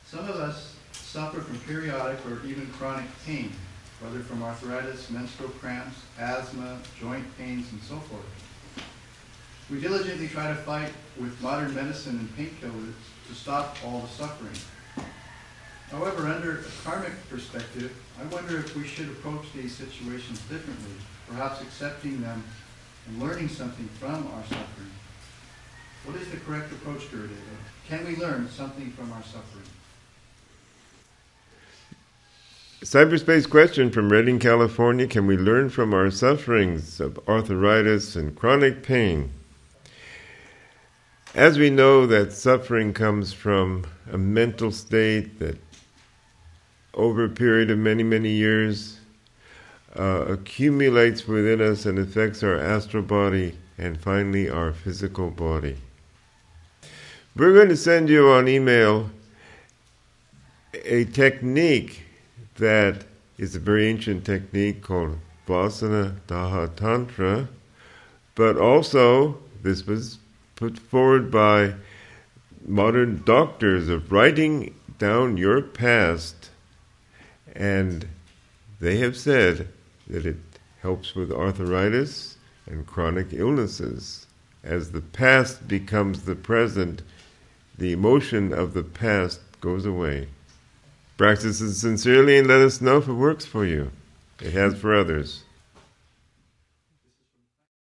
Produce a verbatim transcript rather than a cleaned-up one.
Some of us suffer from periodic or even chronic pain, whether from arthritis, menstrual cramps, asthma, joint pains, and so forth. We diligently try to fight with modern medicine and painkillers to stop all the suffering. However, under a karmic perspective, I wonder if we should approach these situations differently, perhaps accepting them and learning something from our suffering. What is the correct approach, Gurudeva? Can we learn something from our suffering? Cyberspace question from Redding, California. Can we learn from our sufferings of arthritis and chronic pain? As we know that suffering comes from a mental state that over a period of many, many years uh, accumulates within us and affects our astral body and finally our physical body. We're going to send you on email a technique that is a very ancient technique called Vasana Daha Tantra, but also this was put forward by modern doctors of writing down your past, and they have said that it helps with arthritis and chronic illnesses. As the past becomes the present, the emotion of the past goes away. Practice it sincerely and let us know if it works for you. It has for others.